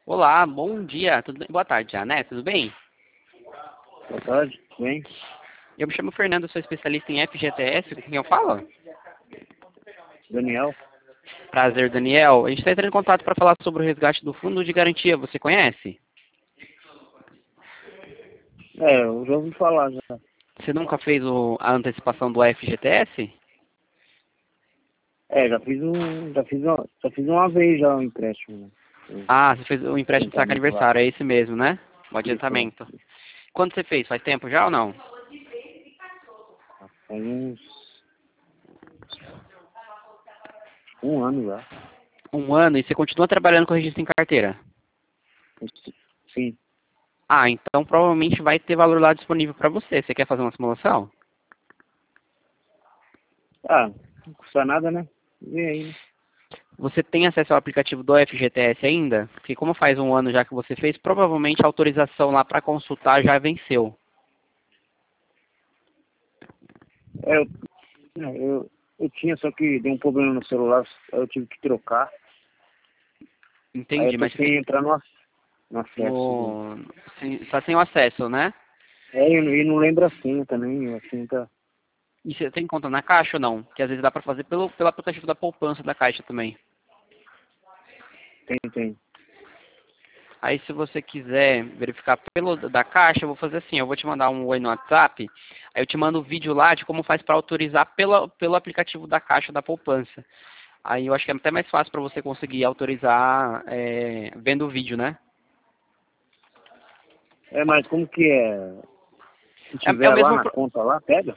Olá, bom dia, tudo bem? Boa tarde já, né? Tudo bem? Boa tarde, tudo bem? Eu me chamo Fernando, sou especialista em FGTS, com quem eu falo? Daniel? Prazer, Daniel. A gente está entrando em contato para falar sobre o resgate do fundo de garantia, você conhece? Eu já ouvi falar já. Você nunca fez a antecipação do FGTS? Já fiz uma vez já um empréstimo. Né? Ah, você fez o empréstimo de saque Adiantamento lá. aniversário, é esse mesmo, né? O Isso, é. adiantamento. Quando você fez? Faz tempo já ou não? Faz uns um ano já. Um ano e você continua trabalhando com registro em carteira? Sim. Ah, então provavelmente vai ter valor lá disponível para você. Você quer fazer uma simulação? Não custa nada, né? Vem aí, né? Você tem acesso ao aplicativo do FGTS ainda? Porque como faz um ano já que você fez, provavelmente a autorização lá para consultar já venceu. É, eu, eu tinha, só que deu um problema no celular, aí eu tive que trocar. Aí eu Entendi, tô mas você sem entrar no acesso. está sem o acesso, né? E não lembro a senha também, a senha tá... E você tem conta na Caixa ou não? Que às vezes dá para fazer pelo aplicativo da poupança da Caixa também. Tem. Aí se você quiser verificar pelo da Caixa, eu vou fazer assim, eu vou te mandar um oi no WhatsApp, aí eu te mando o vídeo lá de como faz para autorizar pelo aplicativo da Caixa da poupança. Aí eu acho que é até mais fácil para você conseguir autorizar vendo o vídeo, né? Mas como que é? Se É o tiver lá mesmo, na conta lá, pega?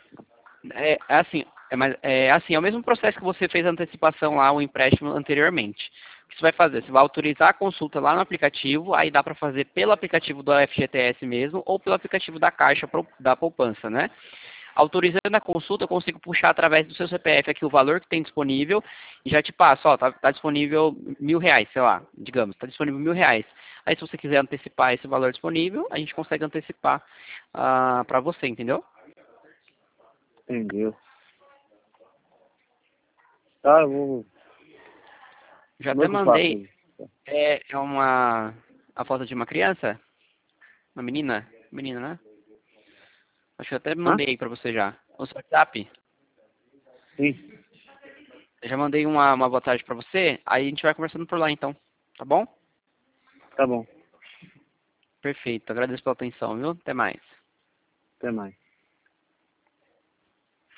é o mesmo processo que você fez a antecipação lá, o empréstimo anteriormente. O que você vai fazer? Você vai autorizar a consulta lá no aplicativo, aí dá para fazer pelo aplicativo do FGTS mesmo ou pelo aplicativo da Caixa da poupança, né? Autorizando a consulta, eu consigo puxar através do seu CPF aqui o valor que tem disponível e já te passo, ó, tá disponível R$ 1.000, sei lá, digamos, tá disponível R$ 1.000. Aí se você quiser antecipar esse valor disponível, a gente consegue antecipar para você, entendeu? Entendeu? Tá, eu vou... Já Como até é que eu faço mandei, aí? a foto de uma criança, uma menina, menina, né? Acho que eu até Hã? mandei aí pra você já. No seu WhatsApp, Sim, eu já mandei uma boa tarde pra você, aí a gente vai conversando por lá então, tá bom? tá bom. Perfeito, agradeço pela atenção, viu? Até mais. Até mais.